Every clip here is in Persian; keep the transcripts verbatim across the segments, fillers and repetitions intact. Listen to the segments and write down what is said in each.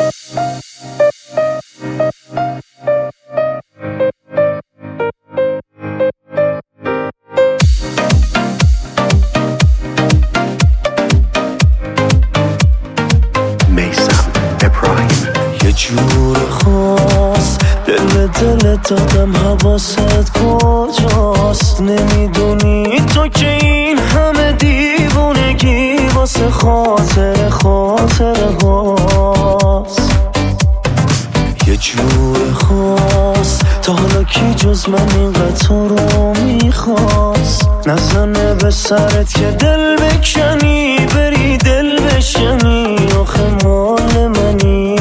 جور خاص دل به دل دادم، حواست کجاست؟ نمیدونی تو که این همه دیوونگی واسه خاطر خاطر هاست. یه جور خاص تا حالا کی جز من اینقدر تو رو میخواست؟ نزنه به سرت که دل بکنی بری دل بشنی، آخه مال منی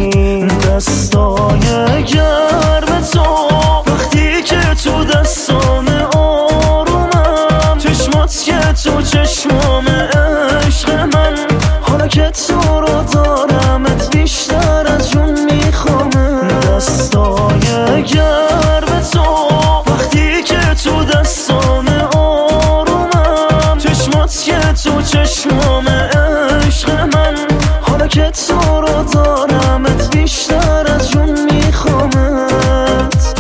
دستای گرم تو وقتی که تو دستام آرومم، چشمات که تو چشمام عشق من، حالا که تو رو دارمت بیشتر از جون میخوامه. دستای گرم تو وقتی که تو دستام آرومم، چشمات که تو چشمام عشق من، حالا که تو رو دارمت بیشتر از جون میخوامت.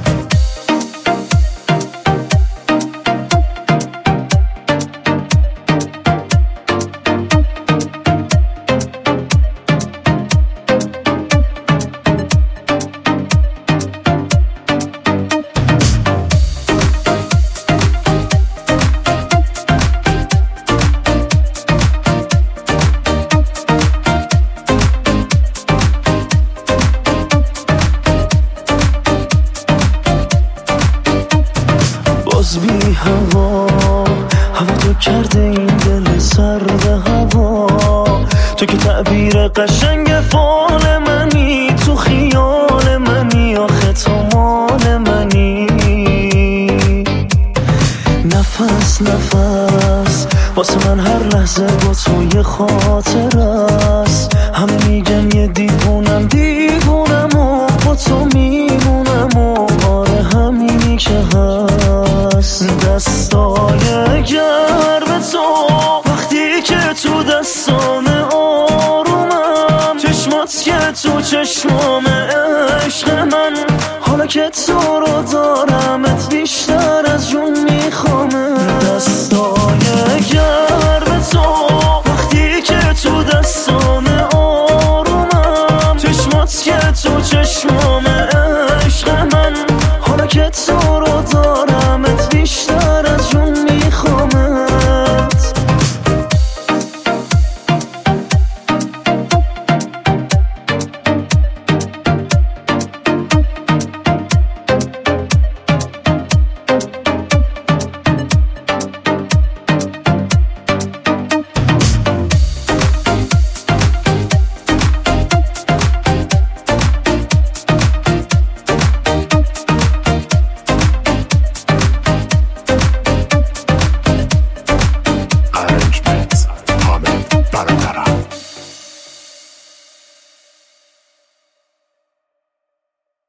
باز بی هوا هوا تو کرده این دل سرد هوا، تو که تعبیر قشنگ فال منی، تو خیال منی، آخه تو مال منی. نفس نفس واسه من هر لحظه با تو یه خاطر است. همه میگن یه دیوونم دیوونم و با تو میمونم و آره همینی که هست. دستای گرم تو وقتی که تو دستام آرومم، چشمات که تو چشمام عشق من، حالا که تو رو دارمت بیشتر از جون میخوامه. دستای گرم تو وقتی که تو دستام آرومم، چشمات که تو چشمام عشق من، حالا که تو